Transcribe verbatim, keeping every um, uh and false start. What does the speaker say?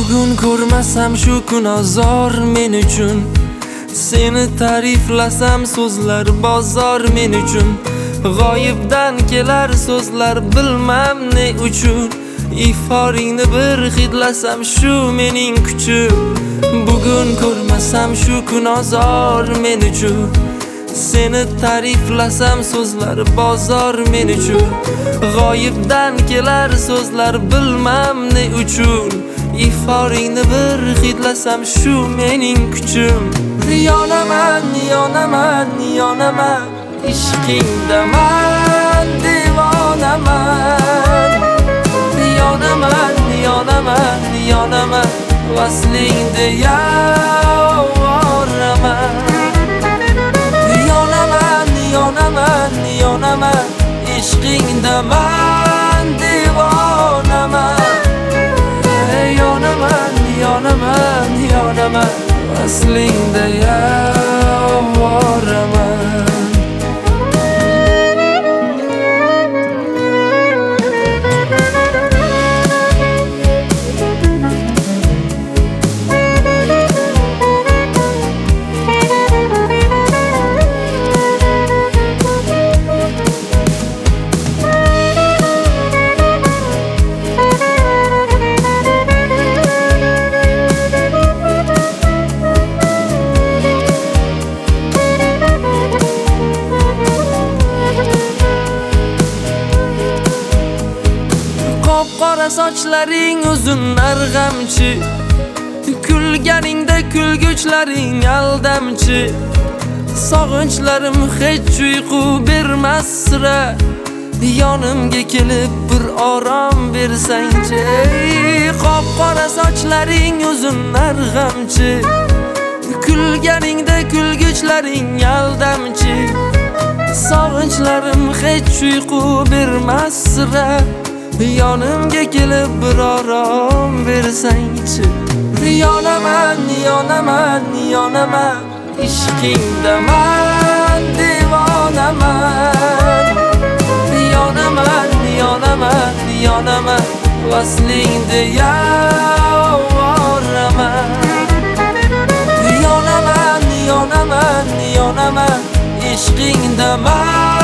Bugun ko'rmasam shu kun azor men uchun, seni ta'riflasam so'zlar bozor men uchun, g'oyibdan kelar so'zlar bilmam ne uchun, iforingni bir hidlasam shu mening kuchim. Bugun ko'rmasam shu kun azor men uchun, seni ta'riflasam so'zlar bozor men uchun, g'oyibdan kelar so'zlar bilmam ne uchun, iforingni bir hidlasam shu mening kuchim. Yonaman, yonaman, yonaman, ishqingdaman, devonaman. Yonaman, yonaman, yonaman, vaslingda yoraman. Yonaman, yonaman, yonaman, ishqingdaman, devonaman. Yonaman, yonaman, yonaman, vaslingda yoraman. Qora sochlaring uzun arg'amchi, kulganingda kulguchlaring aldamchi, sog'inchlarim hech uyqu bermas sira, yonimga kelib bir orom bersangchi. Qop-qora sochlaring uzun arg'amchi, kulganingda kulguchlaring aldamchi, sog'inchlarim hech uyqu bermas sira, yonimga kelib bir orom bersangchi. Yonaman, yonaman, yonaman, ishqingdaman, devonaman. Yonaman, yonaman, yonaman, vaslingda yoraman. Yonaman, yonaman, yonaman, ishqingdaman.